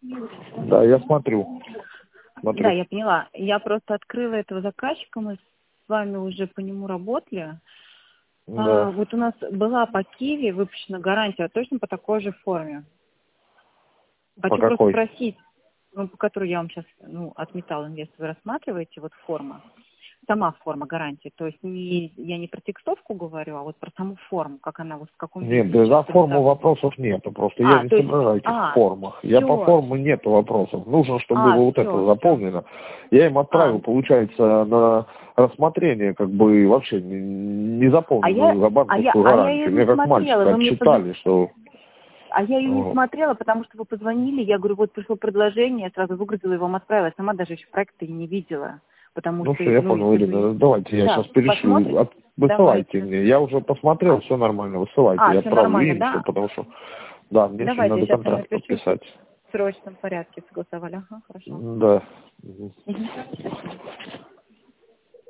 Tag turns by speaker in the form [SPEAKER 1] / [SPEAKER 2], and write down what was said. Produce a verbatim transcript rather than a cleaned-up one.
[SPEAKER 1] Да, я смотрю. смотрю.
[SPEAKER 2] Да, я поняла. Я просто открыла этого заказчика, мы с вами уже по нему работали.
[SPEAKER 1] Да.
[SPEAKER 2] А, вот у нас была по Киеве выпущена гарантия точно по такой же форме.
[SPEAKER 1] По
[SPEAKER 2] Хочу просто
[SPEAKER 1] какой?
[SPEAKER 2] спросить, ну, по которой я вам сейчас ну, отметал инвест, вы рассматриваете, вот форма, сама форма гарантии, то есть не, я не про текстовку говорю, а вот про саму форму, как она, вот в каком виде
[SPEAKER 1] Нет, да, за
[SPEAKER 2] сейчас
[SPEAKER 1] форму
[SPEAKER 2] предоставлена.
[SPEAKER 1] вопросов нету, просто я
[SPEAKER 2] А,
[SPEAKER 1] не
[SPEAKER 2] то есть,
[SPEAKER 1] соображаю этих
[SPEAKER 2] а,
[SPEAKER 1] формах. Я по
[SPEAKER 2] все,
[SPEAKER 1] форме нету вопросов. Нужно, чтобы
[SPEAKER 2] а,
[SPEAKER 1] было вот это
[SPEAKER 2] все, все,
[SPEAKER 1] заполнено. Я им
[SPEAKER 2] а,
[SPEAKER 1] отправил, получается, на рассмотрение, как бы вообще не, не
[SPEAKER 2] а я,
[SPEAKER 1] заполненную за
[SPEAKER 2] а я,
[SPEAKER 1] банковскую
[SPEAKER 2] а я ее
[SPEAKER 1] гарантию.
[SPEAKER 2] не
[SPEAKER 1] Мне как
[SPEAKER 2] смотрела,
[SPEAKER 1] мальчика
[SPEAKER 2] вы мне поз...
[SPEAKER 1] отчитали, что...
[SPEAKER 2] а я ее не
[SPEAKER 1] Вот.
[SPEAKER 2] смотрела, потому что вы позвонили, я говорю, вот пришло предложение, я сразу выгрузила и вам отправила, сама даже еще проекта и не видела, потому
[SPEAKER 1] Ну
[SPEAKER 2] что,
[SPEAKER 1] все, я
[SPEAKER 2] ну,
[SPEAKER 1] понял,
[SPEAKER 2] если бы...
[SPEAKER 1] Ирина, давайте я
[SPEAKER 2] Да,
[SPEAKER 1] сейчас перешлю.
[SPEAKER 2] посмотрите,
[SPEAKER 1] От- Высылайте
[SPEAKER 2] давайте.
[SPEAKER 1] мне. Я уже посмотрел, все нормально, высылайте.
[SPEAKER 2] А,
[SPEAKER 1] Я
[SPEAKER 2] все
[SPEAKER 1] отправлю
[SPEAKER 2] нормально,
[SPEAKER 1] им все,
[SPEAKER 2] да?
[SPEAKER 1] потому что, да, мне еще
[SPEAKER 2] Давайте, я
[SPEAKER 1] надо
[SPEAKER 2] сейчас вам
[SPEAKER 1] контракт
[SPEAKER 2] напишу,
[SPEAKER 1] подписать.
[SPEAKER 2] в срочном порядке согласовали. Ага, хорошо.
[SPEAKER 1] Да. Мгм.
[SPEAKER 2] Мгм. Спасибо.